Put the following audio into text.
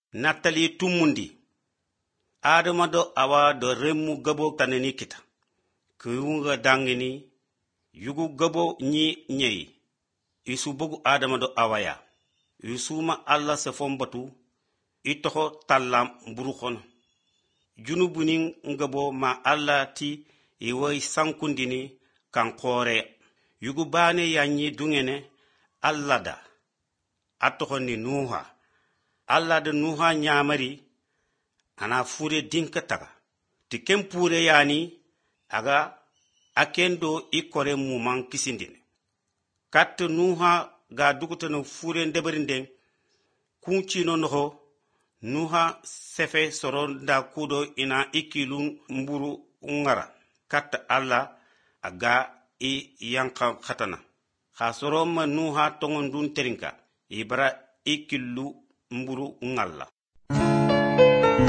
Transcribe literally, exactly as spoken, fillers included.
Natali tumundi. Adama do awa do remu gabo taneni kita. Kuyunga dangini. Yugu gabo nyi nyei. Isu bugu Adama do awaya. Yusuma Allah se fombatu. Itoho talam burukhon. Junubunin ngabo ma Allah ti iwai sankundini kankore. Yugu bane yanyi dungene Allah da. Atoho ni Nuha. Allah da Nuha nyamari. Ana fure dinka taga. Ti kempure yani aga akendo ikore muman kisindine. Kat Nuha ga dukutano fure ndeberinden kunchino noho Nuha sefe soronda kudo ina ikilu mburu ngara. Kat Allah aga i yanka khatana. Khasoroma Nuha tongondun terinka. Ibra ikilu mburu ngalla.